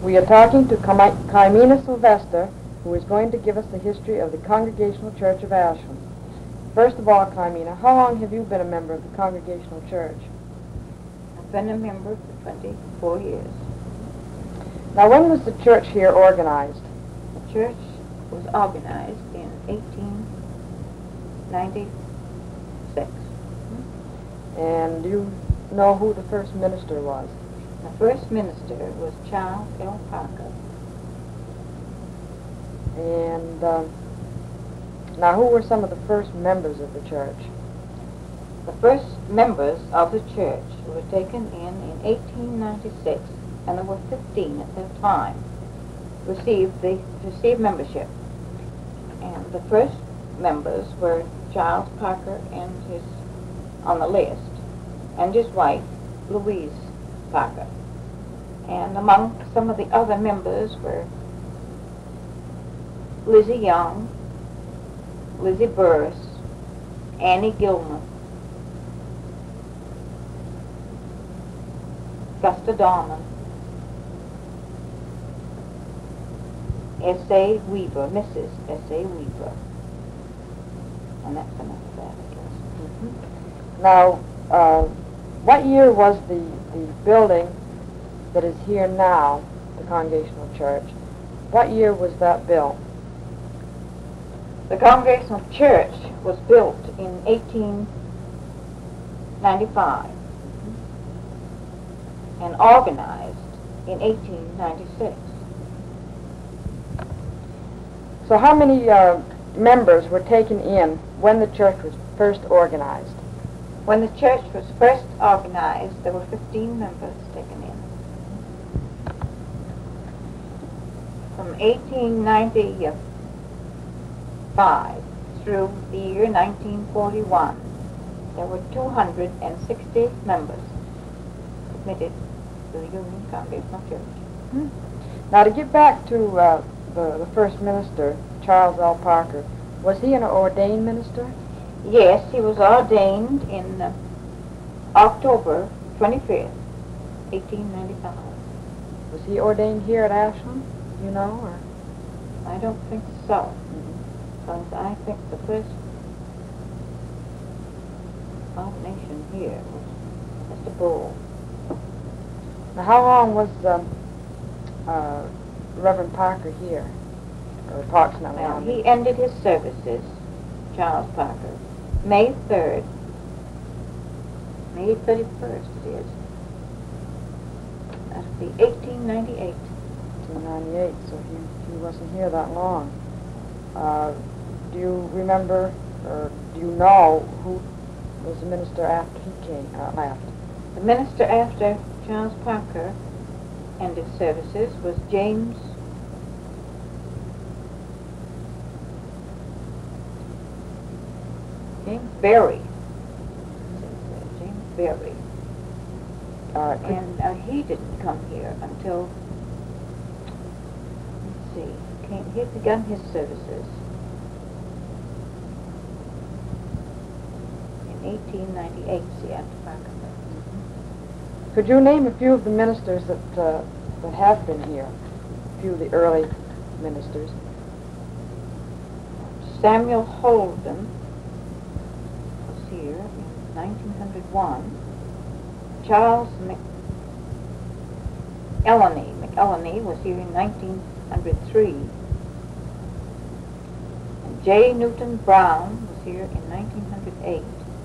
We are talking to Carmina Sylvester, who is going to give us the history of the Congregational Church of Ashland. First of all, Carmina, how long have you been a member of the Congregational Church? I've been a member for 24 years. Now, when was the church here organized? The church was organized in 1896. And do you know who the first minister was? The first minister was Charles L. Parker. And now, who were some of the first members of the church? The first members of the church were taken in 1896, and there were 15 at that time, received membership. And the first members were Charles Parker and on the list, and his wife, Louise Parker. And among some of the other members were Lizzie Young, Lizzie Burris, Annie Gilman, Gusta Dorman, S.A. Weaver, Mrs. S.A. Weaver. And that's enough of that, I guess. Mm-hmm. Now, what year was the building that is here now, the Congregational Church, what year was that built? The Congregational Church was built in 1895 and organized in 1896. So how many members were taken in when the church was first organized? When the church was first organized, there were 15 members taken in. From 1895 through the year 1941, there were 260 members admitted to the Union Congregational Church. Hmm. Now, to get back to the first minister, Charles L. Parker, was he an ordained minister? Yes, he was ordained in October 25th, 1895. Was he ordained here at Ashland, you know, or? I don't think so, because I think the first ordination here was Mr. Bull. Now, how long was Reverend Parker here, or approximately? Well, he ended his services, Charles Parker, May 3rd, May 31st it is. That'll be 1898. 1898, so he wasn't here that long. Do you remember, or do you know who was the minister after he left? The minister after Charles Parker ended services was James Berry. James Berry. And he didn't come here until, let's see, he had begun his services in 1898, see, after Parker. Could you name a few of the ministers that have been here? A few of the early ministers. Samuel Holden was here in 1901. Charles McElhenney was here in 1903. And J. Newton Brown was here in 1908.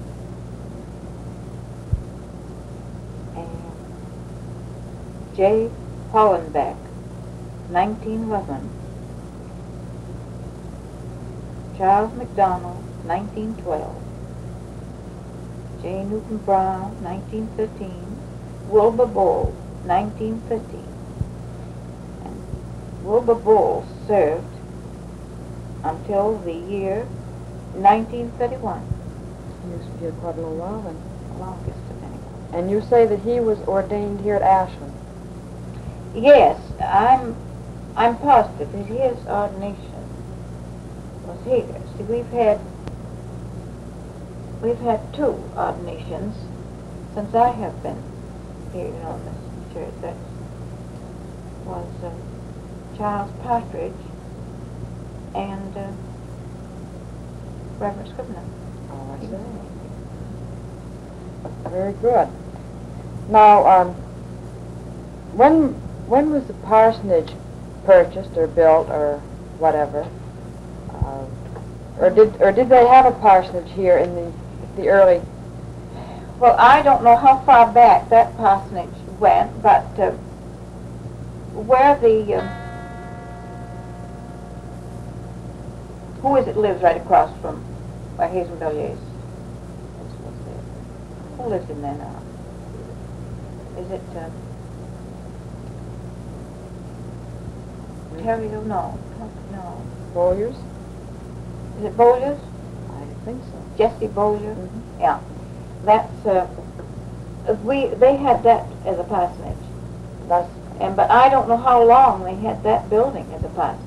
And J. Hollenbeck, 1911. Charles McDonald, 1912. J. Newton Brown, 1913. Wilbur Bull, 1915. And Wilbur Bull served until the year 1931. He was here quite a little while then. The longest of anyone. And you say that he was ordained here at Ashland? Yes, I'm positive that his ordination was here. See, we've had two ordinations since I have been here, in this church. That's was Charles Partridge and Reverend Scrivener. Oh, I see. Very good. Now, when was the parsonage purchased or built or whatever? Or did they have a parsonage here in the early? Well, I don't know how far back that parsonage went, but where the who is it lives right across from where Hazel Bellier is? Who lives in there now? Is it Terry? No. Bowyers? Is it Bowlers? I think so. Jesse Bowler? Mm-hmm. Yeah. That's they had that as a parsonage. But I don't know how long they had that building as a parsonage.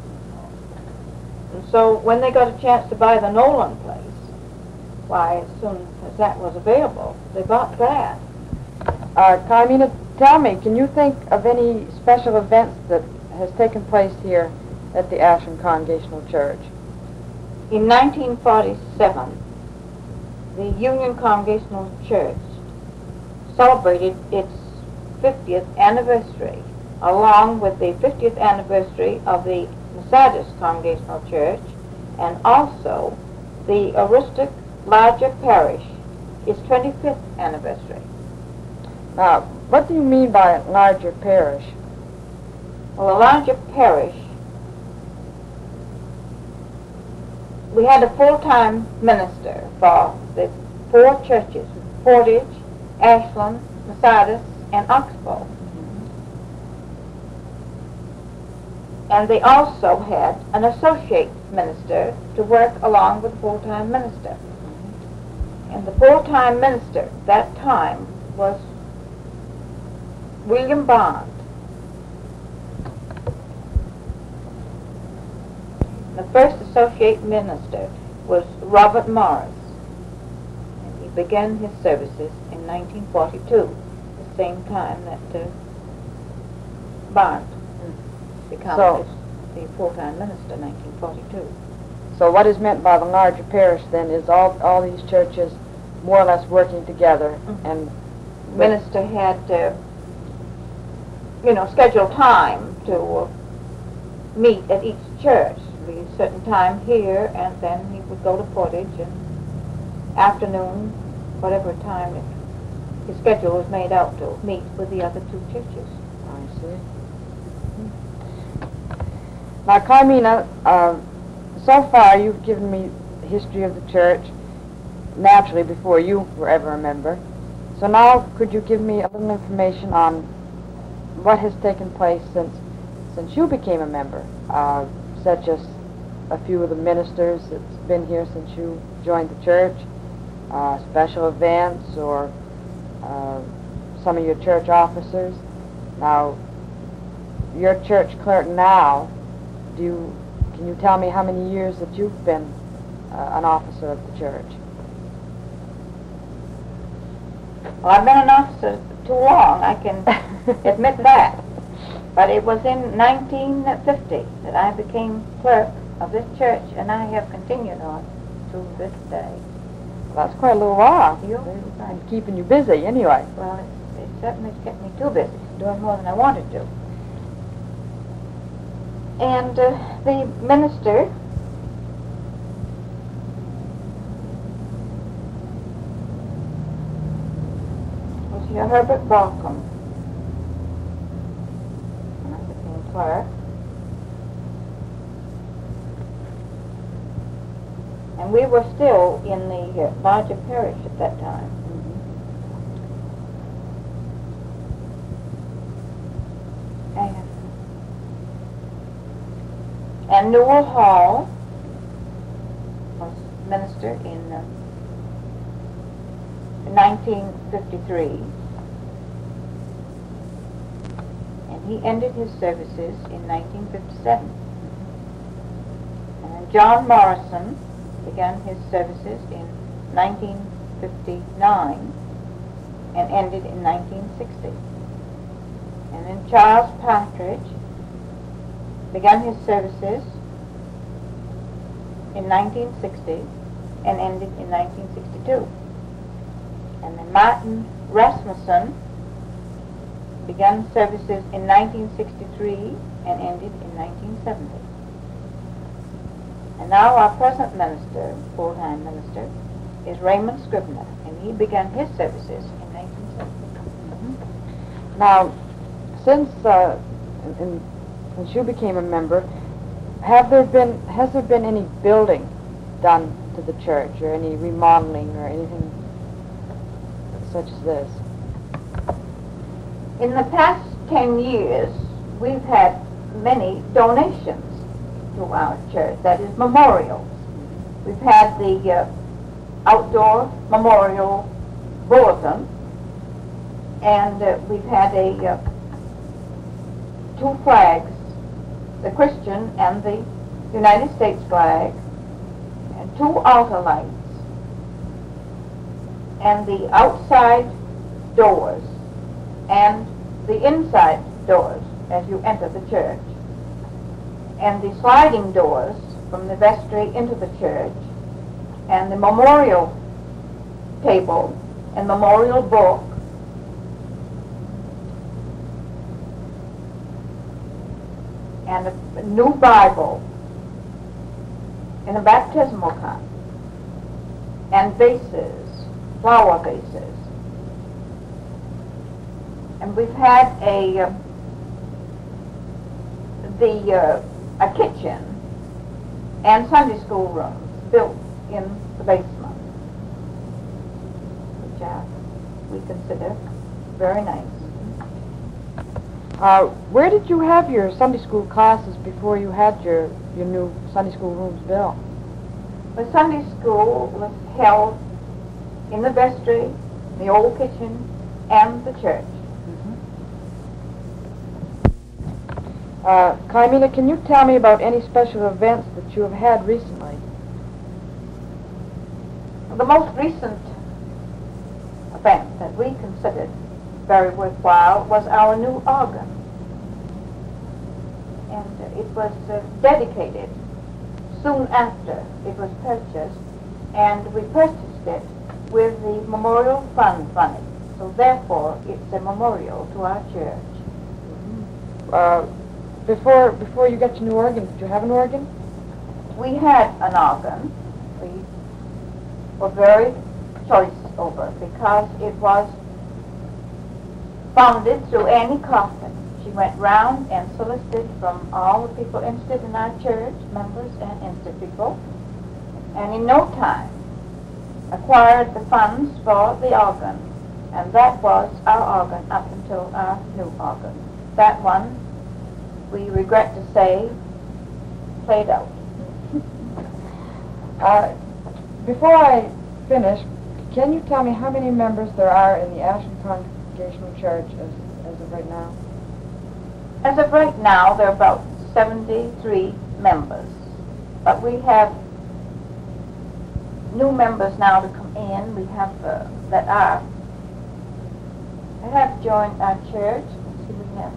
And so when they got a chance to buy the Nolan place, why, as soon as that was available, they bought that. Carmina, tell me, can you think of any special events that has taken place here at the Ashland Congregational Church? In 1947, the Union Congregational Church celebrated its 50th anniversary, along with the 50th anniversary of the Methodist Congregational Church, and also the Aroostook Larger Parish, its 25th anniversary. Now, what do you mean by larger parish? Well, a larger parish, we had a full-time minister for the 4 churches, Portage, Ashland, Methodist, and Oxbow. And they also had an associate minister to work along with the full-time minister. And the full-time minister at that time was William Bond. The first associate minister was Robert Morris, and he began his services in 1942, the same time that Bond became the full-time minister in 1942. So what is meant by the larger parish then is all these churches more or less working together, Mm-hmm. and The minister had scheduled time to meet at each church. Be a certain time here, and then he would go to Portage, and afternoon, whatever time his schedule was made out to meet with the other 2 churches. I see. Now, Carmina, so far you've given me the history of the church, naturally before you were ever a member. So now, could you give me a little information on what has taken place since you became a member, such as a few of the ministers that's been here since you joined the church, special events, or some of your church officers. Now, your church clerk now, can you tell me how many years that you've been an officer of the church? Well, I've been an officer too long, I can admit that. But it was in 1950 that I became clerk of this church, and I have continued on to this day. Well, that's quite a little while. You're And right. keeping you busy anyway. Well, it certainly kept me too busy, doing more than I wanted to. And the minister was here, Herbert Balcom. And I became clerk. And we were still in the larger parish at that time. And Newell Hall was minister in 1953. And he ended his services in 1957. And John Morrison began his services in 1959 and ended in 1960. And then Charles Partridge began his services in 1960 and ended in 1962. And then Martin Rasmussen began services in 1963 and ended in 1970. And now our present minister, full-time minister, is Raymond Scribner, and he began his services in 1970. Now, since you became a member, has there been any building done to the church, or any remodeling, or anything such as this? In the past 10 years, we've had many donations to our church, that is, memorials. We've had the outdoor memorial bulletin, and we've had two flags, the Christian and the United States flag, and two altar lights, and the outside doors and the inside doors as you enter the church, and the sliding doors from the vestry into the church, and the memorial table and memorial book, and a new Bible, and a baptismal cup, and vases, flower vases. And we've had a kitchen and Sunday school rooms built in the basement, which we consider very nice. Where did you have your Sunday school classes before you had your new Sunday school rooms built? The Sunday school was held in the vestry, the old kitchen, and the church. Carmina, can you tell me about any special events that you have had recently? The most recent event that we considered very worthwhile was our new organ. And it was dedicated soon after it was purchased, and we purchased it with the Memorial Fund money. So therefore, it's a memorial to our church. Before you got your new organ, did you have an organ? We had an organ. We were very choice over it because it was founded through Annie Coffin. She went round and solicited from all the people interested in our church, members and interested people, and in no time acquired the funds for the organ, and that was our organ up until our new organ. That one, we regret to say, played out. Before I finish, can you tell me how many members there are in the Ashland Congregational Church as of right now? As of right now, there are about 73 members, but we have new members now to come in. We have that have joined our church. Let's see, we have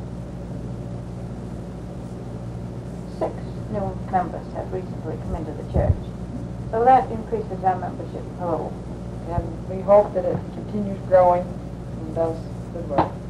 6 new members have recently come into the church. So that increases our membership a little. And we hope that it continues growing and does good work.